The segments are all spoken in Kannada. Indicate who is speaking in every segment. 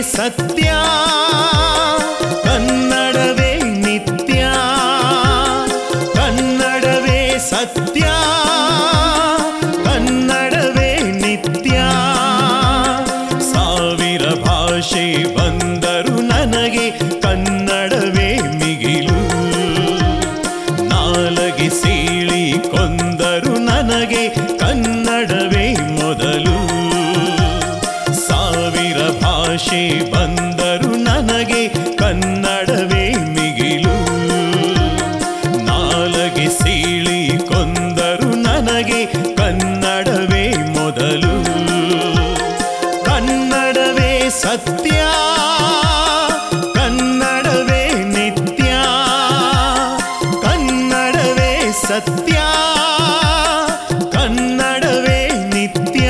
Speaker 1: ಸತ್ಯ ಕನ್ನಡವೇ ನಿತ್ಯ ಕನ್ನಡವೇ ಸತ್ಯ ಕನ್ನಡವೇ ನಿತ್ಯ ಸಾವಿರ ಭಾಷೆ ಬಂದರು ನನಗೆ ಕನ್ನಡವೇ ಮಿಗಿಲು ನಾಲಗೆ ಸೀಳಿ ಕೊಂದರು ನನಗೆ ಕನ್ನಡವೇ ಮೊದಲು ಸಾವಿರ ಭಾಷೆ ಬಂದರು ನನಗೆ ಕನ್ನಡವೇ ಮಿಗಿಲು ನಾಲಗೆ ಸೀಳಿ ಕೊಂದರು ನನಗೆ ಕನ್ನಡವೇ ಮೊದಲು ಕನ್ನಡವೇ ಸತ್ಯ ಕನ್ನಡವೇ ನಿತ್ಯ ಕನ್ನಡವೇ ಸತ್ಯ ಕನ್ನಡವೇ ನಿತ್ಯ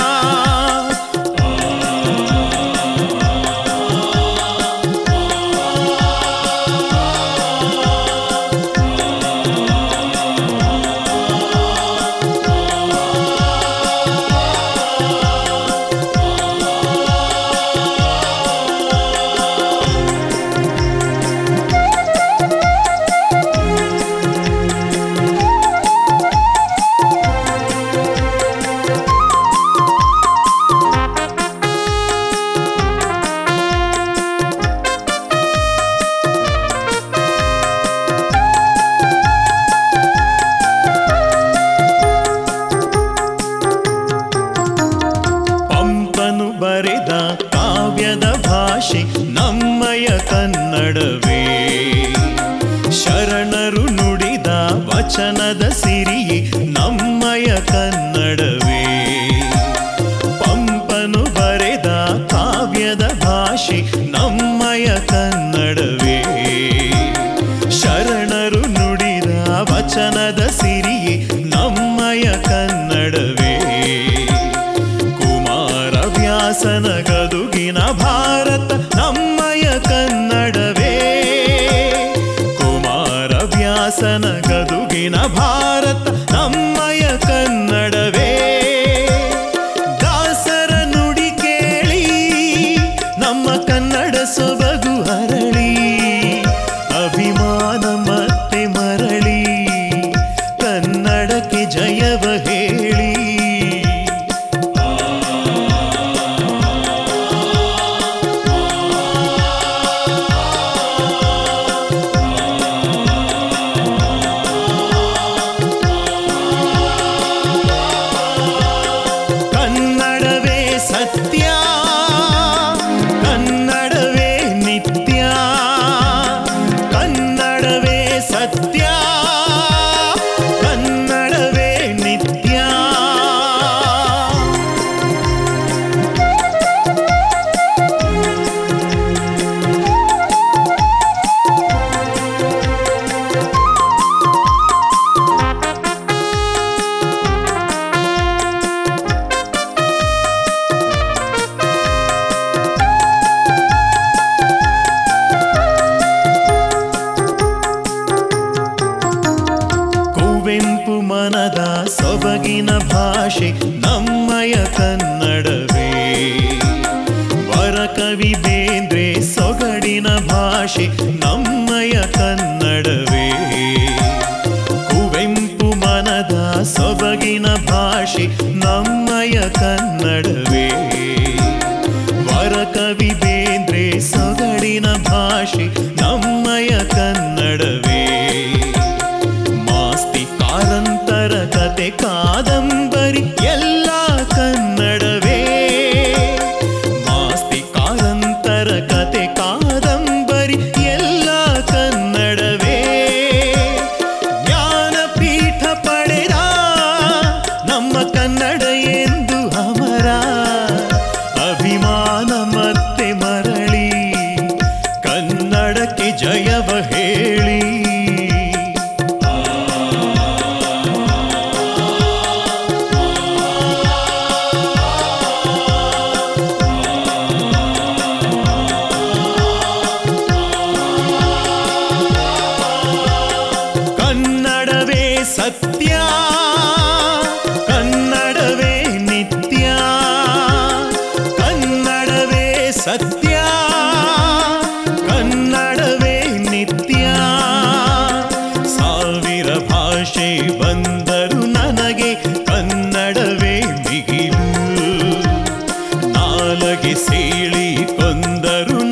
Speaker 1: ಬರೆದ ಕಾವ್ಯದ ಭಾಷೆ ನಮ್ಮಯ ಕನ್ನಡವೇ ಶರಣರು ನುಡಿದ ವಚನದ ಸಿರಿಯೇ ನಮ್ಮಯ ಕನ್ನಡವೇ ಪಂಪನು ಬರೆದ ಕಾವ್ಯದ ಭಾಷೆ ನಮ್ಮಯ ಕನ್ನಡವೇ ಶರಣರು ನುಡಿದ ವಚನದ ಸಿರಿಯೇ ನಮ್ಮಯ ಕನ್ನಡವೇ ವ್ಯಾಸನ ಗದುಗಿನ ಭಾರತ ನಮ್ಮಯ ಕನ್ನಡವೇ ಕುಮಾರ ವ್ಯಾಸನ ಗದುಗಿನ ಭಾರತ ನಮ್ಮಯ ಕನ್ನಡವೇ ದಾಸರ ನುಡಿ ಕೇಳಿ ನಮ್ಮ ಕನ್ನಡ ಸೊಬಗು ಹರಳಿ ಅಭಿಮಾನ ಮತ್ತೆ ಮರಳಿ ಕನ್ನಡಕ್ಕೆ ಜಯವ ಹೇಳಿ ಸತ್ಯ ಕನ್ನಡವೇ ನಿತ್ಯ ಕನ್ನಡವೇ ಸತ್ಯ ಕನ್ನಡವೇ ನಿತ್ಯ ಕುವೆಂಪು ಮನದ ಸೊಬಗಿನ ಭಾಷೆ ನಮ್ಮಯ ಕನ್ನಡವೇ ವರಕವಿ ಬೇಂದ್ರೆ ಸೊಗಡಿನ ಭಾಷೆ ನಮ್ಮಯ ಕನ್ನಡವೇ ಕುವೆಂಪು ಮನದ ಸೊಬಗಿನ ಭಾಷೆ ನಮ್ಮಯ ಕನ್ನಡವೇ ವರಕವಿ ಬೇಂದ್ರೆ ಸೊಗಡಿನ ಭಾಷೆ ನಮ್ಮಯ ಕನ್ನಡವೇ ಕಾರಂತರ ಕತೆ ಕಾದಂಬರಿ ಎಲ್ಲ ಕನ್ನಡವೇ ಮಾಸ್ತಿ ಕಾರಂತರ ಕತೆ ಕಾದಂಬರಿ ಎಲ್ಲ ಕನ್ನಡವೇ ಜ್ಞಾನಪೀಠ ಪಡೆದ ನಮ್ಮ ಕನ್ನಡ ಎಂದು ಅಮರ ಅಭಿಮಾನ ಮತ್ತೆ ಮರಳಿ ಕನ್ನಡಕ್ಕೆ ಜಯವ ಹೇಳಿ ಸತ್ಯ ಕನ್ನಡವೇ ನಿತ್ಯ ಕನ್ನಡವೇ ಸತ್ಯ ಒಳಗೆ ಸೀಳಿ ಕೊಂದರು